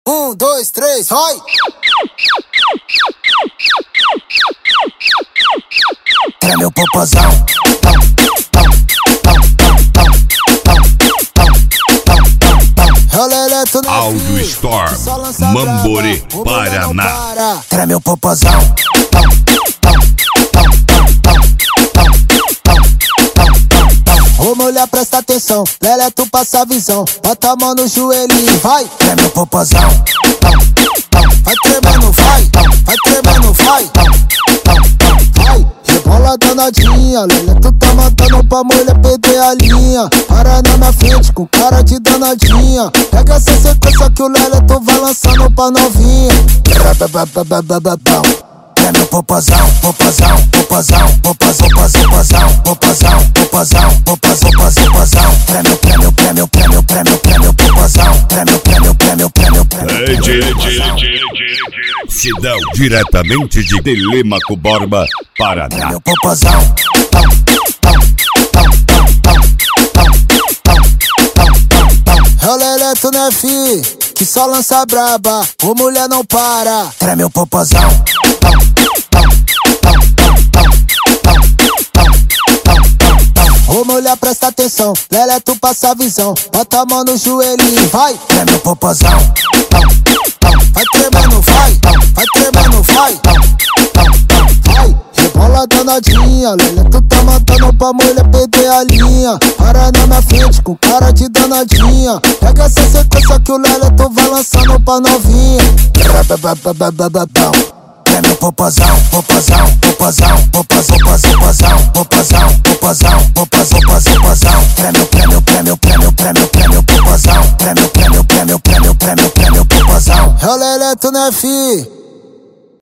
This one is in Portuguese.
1, 2, 3, vai! Treme o popozão. Audio Storm, Mamborê, Paraná. Treme o popozão. Ô mulher, presta atenção, Lelé, tu passa a visão. Bota a mão no joelhinho, vai, treme o popozão. Vai tremendo, vai, vai tremendo, vai. Vai, rebola danadinha, Lelé, tu tá matando pra mulher perder a linha. Para na minha frente com cara de danadinha. Pega essa sequência que o Lelé tu vai lançando pra novinha. Treme o popozão, popozão, popozão, popozão, popozão, popozão, popozão, popozão, popozão. Treme o prêmio, prêmio, prêmio, prêmio, prêmio, popozão. Treme o prêmio, prêmio, prêmio, prêmio. Cidão, diretamente de Telêmaco Borba, Paraná. Treme o popozão. É o Lelé, tu não é fi, que só lança braba, ô mulher não para. Treme o popozão. Ô mulher, presta atenção, Lelé, tu passa a visão. Bota a mão no joelhinho, vai, treme o popozão. Vai tremendo, vai, vai tremendo, vai. Vai, rebola danadinha, Lelé, tu tá matando pra mulher perder a linha. Para na minha frente com cara de danadinha. Pega essa sequência que o Lelé tu vai lançando pra novinha. Treme o popozão, popozão, popozão, popozão, popozão, popozão, popozão, popozão, popozão. Treme o prêmio, prêmio, prêmio, prêmio, prêmio, popozão. Treme o prêmio, prêmio, prêmio, prêmio, prêmio, popozão. É o Lelé, tu não é fi.